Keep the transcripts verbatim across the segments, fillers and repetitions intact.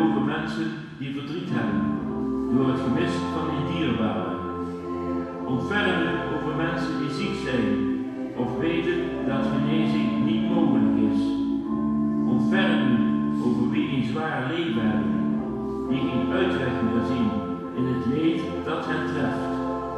over mensen die verdriet hebben door het gemis van hun dierbaren. Ontferm u over mensen die ziek zijn of weten dat genezing niet mogelijk is. Ontferm u over wie een zwaar leven hebben, die geen uitweg meer zien in het leed dat hen treft.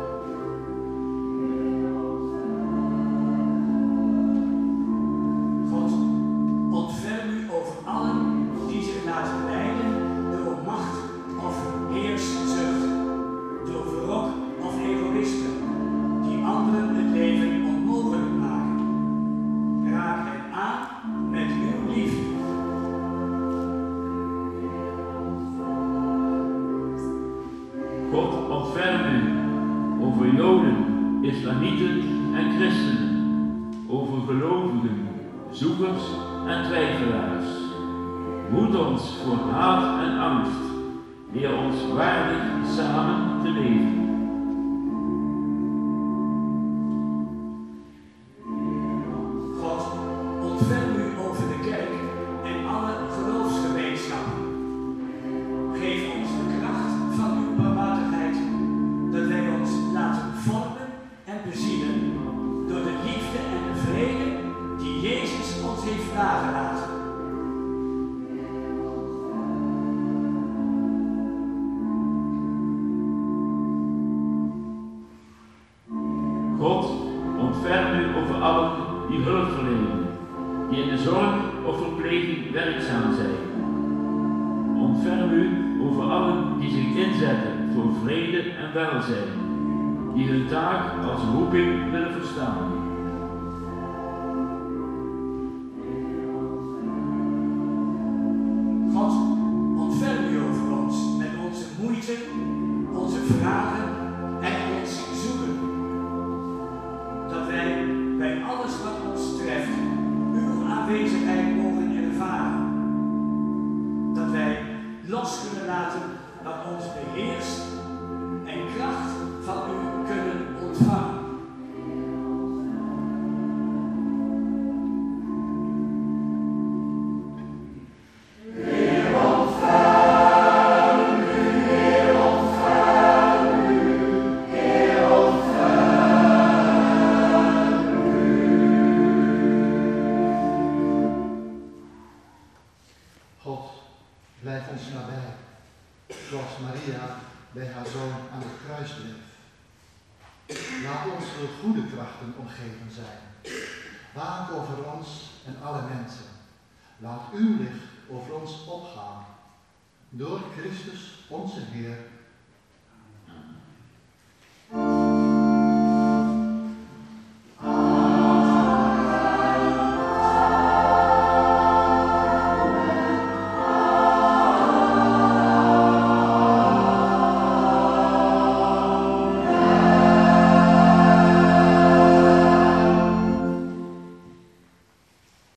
God, ontferm u over allen die zich laten leiden door macht of heerszucht, door wrok of egoïsme, die anderen het leven onmogelijk maken. Raak hen aan met uw liefde. God, ontferm u over Joden, Islamieten en Christenen, over gelovigen, zoekers en twijfelaars. Hoed ons voor haat en angst, leer ons waardig samen te leven. God, ontferm u over de kerk en alle geloofsgemeenschappen. Geef ons de kracht van uw barmhartigheid, dat wij ons laten vormen en bezielen door de liefde en de vrede die Jezus ons heeft nagelaten. God, ontferm u over allen die hulp verlenen, die in de zorg of verpleging werkzaam zijn. Ontferm u over allen die zich inzetten voor vrede en welzijn, die hun taak als roeping willen verstaan. God, ontferm u over ons met onze moeite, onze vragen en ons zoeken. Dat wij bij alles wat ons treft uw aanwezigheid mogen ervaren. Dat wij los kunnen laten wat ons beheerst en kracht van u kunnen ontvangen. God, blijf ons nabij, zoals Maria bij haar zoon aan het kruis bleef. Laat ons door goede krachten omgeven zijn. Waak over ons en alle mensen. Laat uw licht over ons opgaan. Door Christus onze Heer.